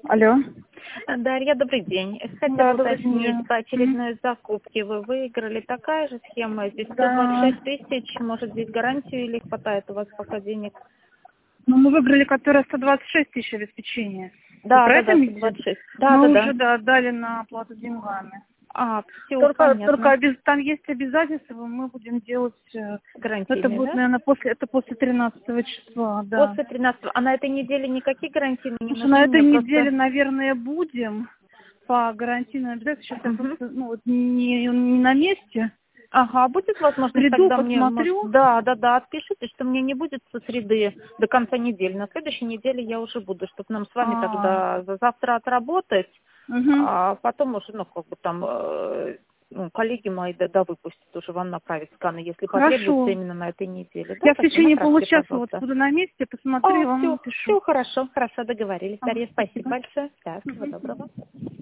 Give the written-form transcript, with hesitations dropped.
Алло. Дарья, добрый день. Да, Хотела добрый уточнить, день. по очередной закупке вы выиграли такая же схема, здесь Да. 126 тысяч, может здесь гарантию или хватает у вас пока денег? Ну, мы выиграли, которая 126 тысяч обеспечения. Вы Да, про да, это да, имеете? 126. Да, Мы да, уже, да. да, отдали на оплату деньгами. Все, Только понятно. там есть обязательства, мы будем делать, это Гарантийный, будет, да? наверное, это после 13 числа, да. После 13. А на этой неделе никакие гарантийные не Потому что нужны, на этой мне неделе, просто... наверное, будем по гарантийным обязательствам. Сейчас я Мгм. просто, не на месте. Ага, будет возможность Приду, тогда мне, посмотрю. да, отпишите, что мне не будет со среды до конца недели. На следующей неделе я уже буду, чтобы нам с вами тогда завтра отработать, Угу. а потом уже, там, коллеги мои, да, выпустят, уже вам направят сканы, если потребуется Хорошо. именно на этой неделе. Да, Я в так что течение направьте, получаса вот пожалуйста. буду на месте, посмотрю и вам напишу. Все хорошо, договорились. Дарья, спасибо Спасибо. большое. Да, всего Мгм. доброго.